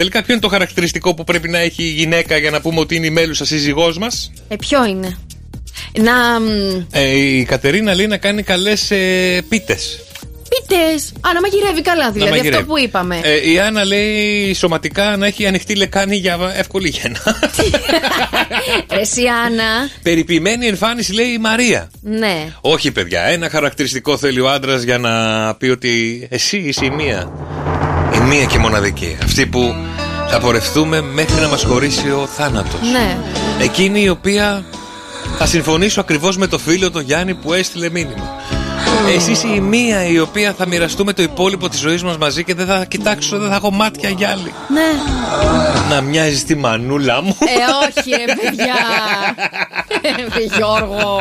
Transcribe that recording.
Τελικά, ποιο είναι το χαρακτηριστικό που πρέπει να έχει η γυναίκα για να πούμε ότι είναι η μέλουσα σύζυγός μας? Ποιο είναι? Η Κατερίνα λέει να κάνει καλές πίτες. Πίτες! Να μαγειρεύει καλά, δηλαδή μαγειρεύει. αυτό που είπαμε. Η Άννα λέει σωματικά να έχει ανοιχτή λεκάνη για εύκολη γέννα. Εσύ, Άννα. Περιποιημένη εμφάνιση, λέει η Μαρία. Ναι. Όχι, παιδιά, ένα χαρακτηριστικό θέλει ο άντρας για να πει ότι εσύ είσαι η μία. Η μία και μοναδική. Αυτή που θα πορευτούμε μέχρι να μας χωρίσει ο θάνατος. Ναι. Εκείνη η οποία θα συμφωνήσω ακριβώς με το φίλο τον Γιάννη που έστειλε μήνυμα. Εσύ είσαι η μία η οποία θα μοιραστούμε το υπόλοιπο της ζωής μας μαζί και δεν θα κοιτάξω, δεν θα έχω μάτια για άλλη. Ναι. Να μοιάζεις τη μανούλα μου. Όχι, παιδιά. Γιώργο.